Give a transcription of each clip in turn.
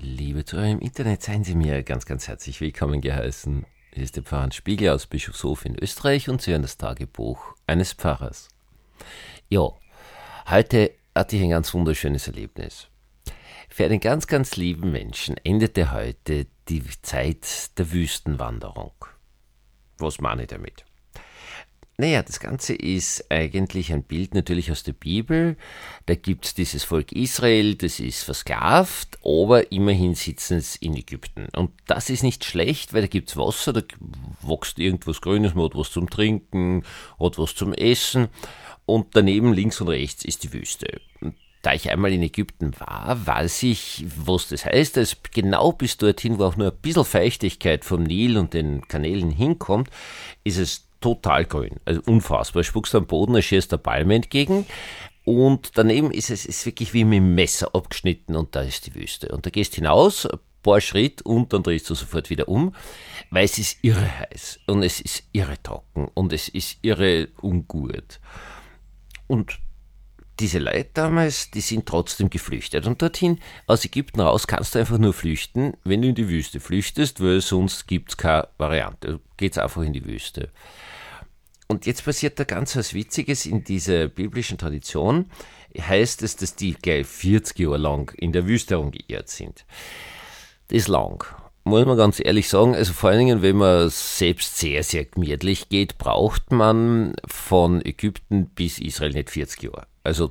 Liebe Zuhörer im Internet, seien Sie mir ganz, ganz herzlich willkommen geheißen. Hier ist der Pfarrer Hans Spiegel aus Bischofshof in Österreich und Sie hören das Tagebuch eines Pfarrers. Ja, heute hatte ich ein ganz wunderschönes Erlebnis. Für einen ganz, ganz lieben Menschen endete heute die Zeit der Wüstenwanderung. Was meine ich damit? Naja, das Ganze ist eigentlich ein Bild natürlich aus der Bibel. Da gibt's dieses Volk Israel, das ist versklavt, aber immerhin sitzen sie in Ägypten. Und das ist nicht schlecht, weil da gibt's Wasser, da wächst irgendwas Grünes, man hat was zum Trinken, hat was zum Essen. Und daneben links und rechts ist die Wüste. Da ich einmal in Ägypten war, weiß ich, was das heißt. Also genau bis dorthin, wo auch nur ein bisschen Feuchtigkeit vom Nil und den Kanälen hinkommt, ist es total grün, also unfassbar. Spuckst am Boden, da schießt der Palme entgegen und daneben ist es ist wirklich wie mit dem Messer abgeschnitten und da ist die Wüste. Und da gehst hinaus, ein paar Schritt und dann drehst du sofort wieder um, weil es ist irre heiß und es ist irre trocken und es ist irre ungut. Und diese Leute damals, die sind trotzdem geflüchtet. Und dorthin, aus Ägypten raus, kannst du einfach nur flüchten, wenn du in die Wüste flüchtest, weil sonst gibt's keine Variante. Du gehst einfach in die Wüste. Und jetzt passiert da ganz was Witziges in dieser biblischen Tradition. Heißt es, dass die gleich 40 Jahre lang in der Wüste herumgeirrt sind. Das ist lang. Muss man ganz ehrlich sagen, also vor allen Dingen, wenn man selbst sehr, sehr gemütlich geht, braucht man von Ägypten bis Israel nicht 40 Jahre. Also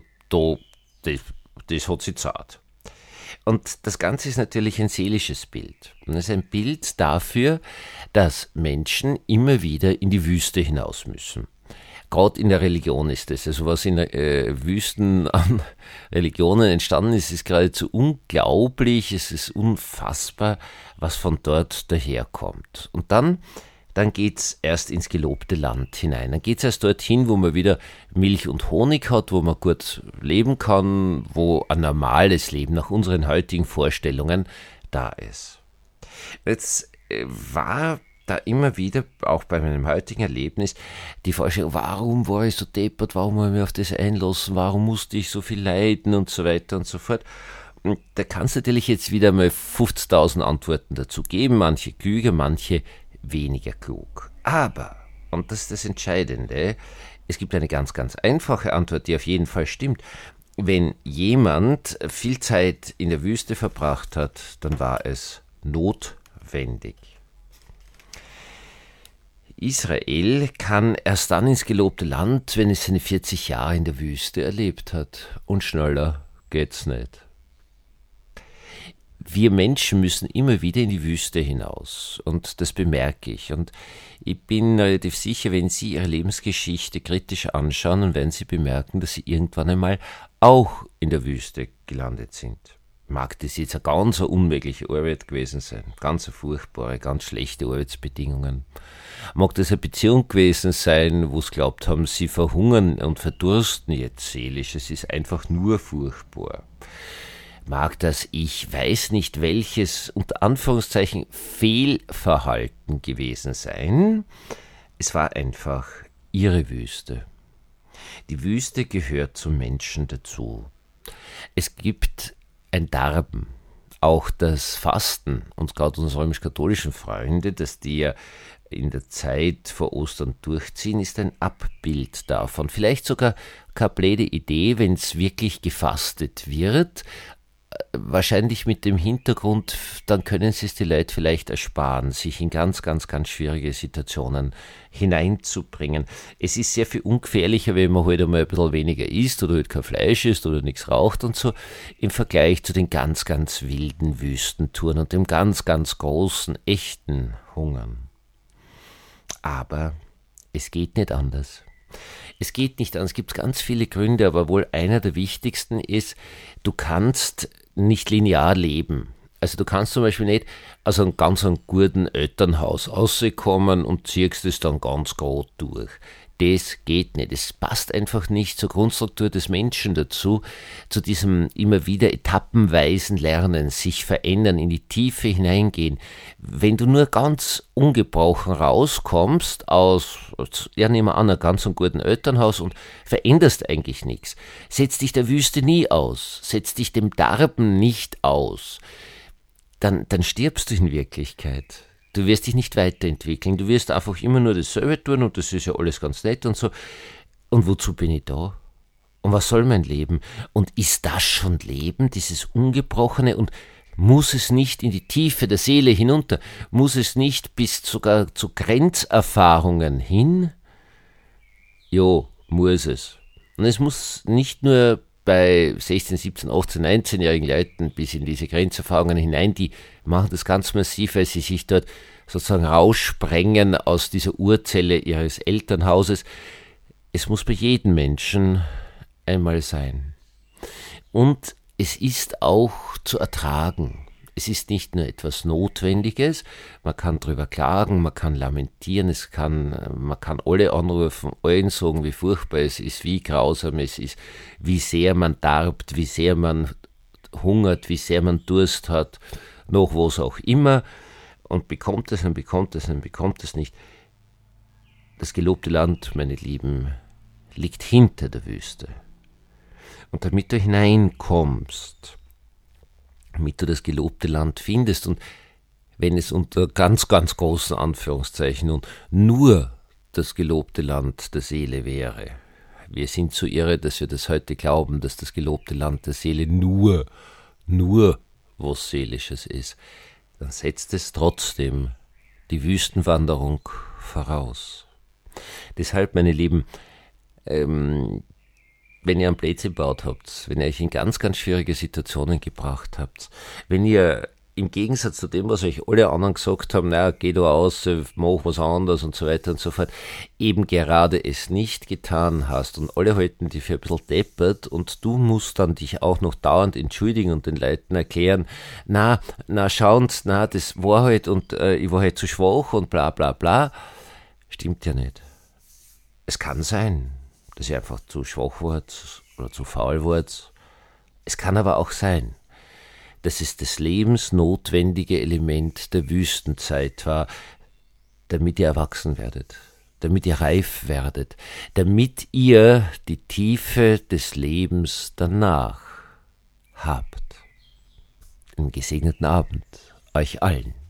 das hat sie zart. Und das Ganze ist natürlich ein seelisches Bild. Und es ist ein Bild dafür, dass Menschen immer wieder in die Wüste hinaus müssen. Gerade in der Religion ist es. Also was in Wüsten an Religionen entstanden ist, ist geradezu unglaublich, es ist unfassbar, was von dort daherkommt. Und dann geht's erst ins gelobte Land hinein. Dann geht's erst dorthin, wo man wieder Milch und Honig hat, wo man gut leben kann, wo ein normales Leben nach unseren heutigen Vorstellungen da ist. Jetzt war da immer wieder, auch bei meinem heutigen Erlebnis, die Vorstellung, warum war ich so deppert, warum habe ich mich auf das einlassen, warum musste ich so viel leiden und so weiter und so fort. Und da kannst du natürlich jetzt wieder mal 50.000 Antworten dazu geben, manche klüger, manche weniger klug. Aber, und das ist das Entscheidende, es gibt eine ganz, ganz einfache Antwort, die auf jeden Fall stimmt. Wenn jemand viel Zeit in der Wüste verbracht hat, dann war es notwendig. Israel kann erst dann ins gelobte Land, wenn es seine 40 Jahre in der Wüste erlebt hat. Und schneller geht's nicht. Wir Menschen müssen immer wieder in die Wüste hinaus und das bemerke ich. Und ich bin relativ sicher, wenn Sie Ihre Lebensgeschichte kritisch anschauen, dann werden Sie bemerken, dass Sie irgendwann einmal auch in der Wüste gelandet sind. Mag das jetzt eine ganz unmögliche Arbeit gewesen sein, ganz furchtbare, ganz schlechte Arbeitsbedingungen. Mag das eine Beziehung gewesen sein, wo Sie glaubt haben, Sie verhungern und verdursten jetzt seelisch, es ist einfach nur furchtbar. Mag das, ich weiß nicht welches, unter Anführungszeichen, Fehlverhalten gewesen sein. Es war einfach ihre Wüste. Die Wüste gehört zum Menschen dazu. Es gibt ein Darben, auch das Fasten, und gerade unsere römisch-katholischen Freunde, dass die ja in der Zeit vor Ostern durchziehen, ist ein Abbild davon. Vielleicht sogar keine blöde Idee, wenn es wirklich gefastet wird, wahrscheinlich mit dem Hintergrund, dann können Sie es die Leute vielleicht ersparen, sich in ganz, ganz, ganz schwierige Situationen hineinzubringen. Es ist sehr viel ungefährlicher, wenn man halt einmal ein bisschen weniger isst oder halt kein Fleisch isst oder nichts raucht und so, im Vergleich zu den ganz, ganz wilden Wüstentouren und dem ganz, ganz großen, echten Hungern. Aber es geht nicht anders. Es geht nicht anders. Es gibt ganz viele Gründe, aber wohl einer der wichtigsten ist, du kannst nicht linear leben. Also du kannst zum Beispiel nicht aus einem ganz guten Elternhaus rauskommen und ziehst es dann ganz gut durch. Das geht nicht. Es passt einfach nicht zur Grundstruktur des Menschen dazu, zu diesem immer wieder etappenweisen Lernen, sich verändern, in die Tiefe hineingehen. Wenn du nur ganz ungebrochen rauskommst aus, ja nehmen wir an, einem ganz guten Elternhaus und veränderst eigentlich nichts, setz dich der Wüste nie aus, setz dich dem Darben nicht aus, dann stirbst du in Wirklichkeit. Du wirst dich nicht weiterentwickeln. Du wirst einfach immer nur dasselbe tun und das ist ja alles ganz nett und so. Und wozu bin ich da? Und was soll mein Leben? Und ist das schon Leben, dieses Ungebrochene? Und muss es nicht in die Tiefe der Seele hinunter? Muss es nicht bis sogar zu Grenzerfahrungen hin? Jo, muss es. Und es muss nicht nur bei 16, 17, 18, 19-jährigen Leuten bis in diese Grenzerfahrungen hinein, die machen das ganz massiv, weil sie sich dort sozusagen raussprengen aus dieser Urzelle ihres Elternhauses. Es muss bei jedem Menschen einmal sein. Und es ist auch zu ertragen. Es ist nicht nur etwas Notwendiges, man kann drüber klagen, man kann lamentieren, man kann alle anrufen, allen sagen, wie furchtbar es ist, wie grausam es ist, wie sehr man darbt, wie sehr man hungert, wie sehr man Durst hat, noch was auch immer, und bekommt es und bekommt es und bekommt es nicht. Das gelobte Land, meine Lieben, liegt hinter der Wüste. Und damit du hineinkommst, damit du das gelobte Land findest, und wenn es unter ganz, ganz großen Anführungszeichen und nur das gelobte Land der Seele wäre. Wir sind so irre, dass wir das heute glauben, dass das gelobte Land der Seele nur was Seelisches ist. Dann setzt es trotzdem die Wüstenwanderung voraus. Deshalb, meine Lieben, wenn ihr einen Blödsinn gebaut habt, wenn ihr euch in ganz, ganz schwierige Situationen gebracht habt, wenn ihr im Gegensatz zu dem, was euch alle anderen gesagt haben, naja, geh da aus, mach was anderes und so weiter und so fort, eben gerade es nicht getan hast und alle halten dich für ein bisschen deppert und du musst dann dich auch noch dauernd entschuldigen und den Leuten erklären, schauen Sie, das war halt und ich war halt zu schwach und bla bla bla, stimmt ja nicht. Es kann sein, dass ihr einfach zu schwach wart oder zu faul wart. Es kann aber auch sein, dass es das lebensnotwendige Element der Wüstenzeit war, damit ihr erwachsen werdet, damit ihr reif werdet, damit ihr die Tiefe des Lebens danach habt. Einen gesegneten Abend euch allen.